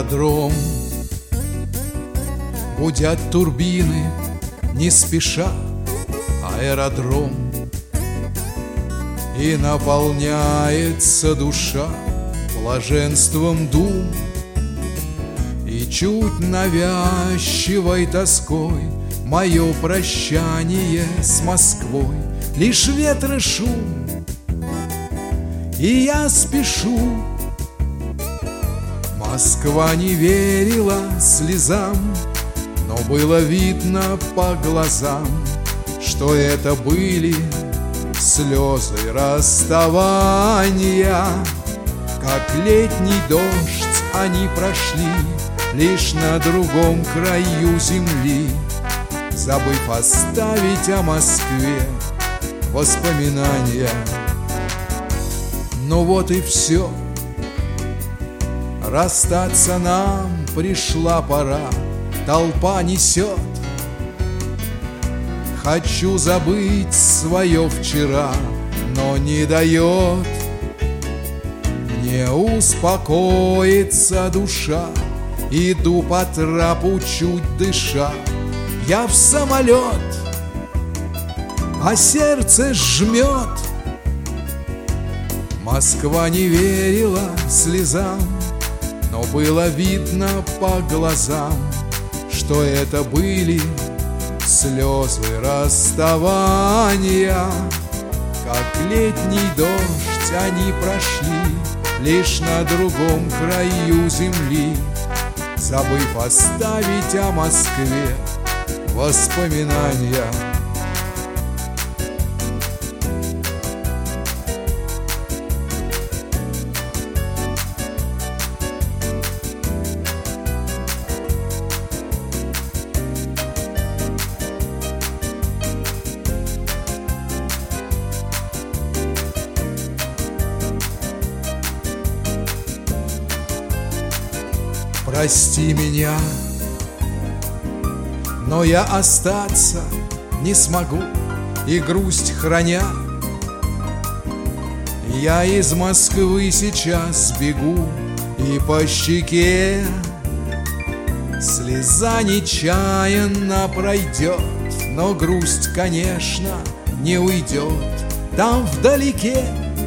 аэродром. Гудят турбины, не спеша, аэродром. И наполняется душа блаженством дум. И чуть навязчивой тоской мое прощание с Москвой лишь ветра шум. И я спешу. Москва не верила слезам, но было видно по глазам, что это были слезы расставания. Как летний дождь они прошли лишь на другом краю земли, забыв оставить о Москве воспоминания. Ну вот и все, расстаться нам пришла пора. Толпа несет. Хочу забыть свое вчера, но не дает. Мне успокоится душа, иду по трапу, чуть дыша. Я в самолет, а сердце жмет. Москва не верила слезам, но было видно по глазам, что это были слезы расставания. Как летний дождь они прошли лишь на другом краю земли, забыв оставить о Москве воспоминания. Прости меня, но я остаться не смогу, и грусть храня. Я из Москвы сейчас бегу, и по щеке слеза нечаянно пройдет, но грусть, конечно, не уйдет. Там вдалеке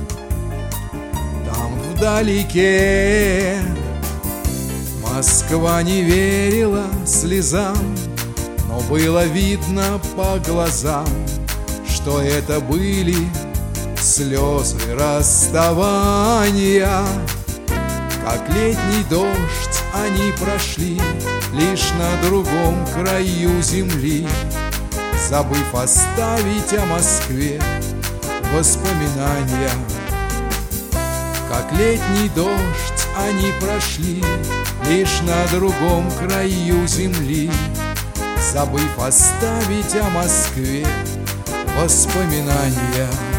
Москва не верила слезам, но было видно по глазам, что это были слезы расставания. Как летний дождь они прошли лишь на другом краю земли, забыв оставить о Москве воспоминания. Как летний дождь они прошли лишь на другом краю земли, забыв оставить о Москве воспоминания.